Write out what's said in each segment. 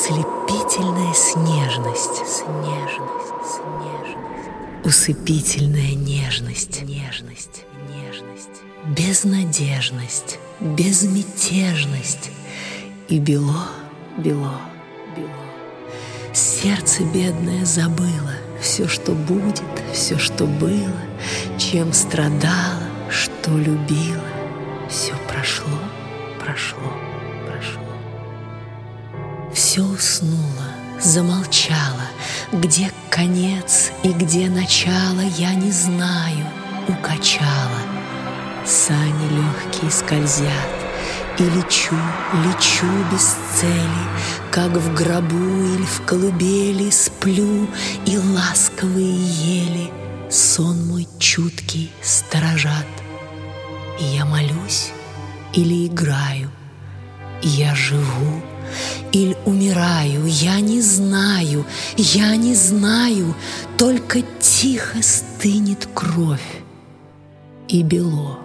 Ослепительная снежность, усыпительная нежность, безнадежность, безмятежность и бело. Сердце бедное забыло все, что будет, все, что было, чем страдало, что любила. Все прошло. Все уснуло, замолчало. Где конец и где начало, я не знаю, укачала. Сани легкие скользят, и лечу без цели, как в гробу или в колыбели сплю, и ласковые ели сон мой чуткий сторожат. И я молюсь или играю, и я живу или умираю, я не знаю, только тихо стынет кровь, и бело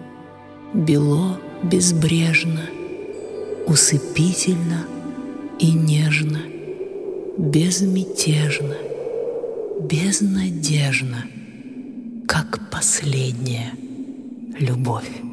безбрежно, усыпительно и нежно, безмятежно, безнадежно, как последняя любовь.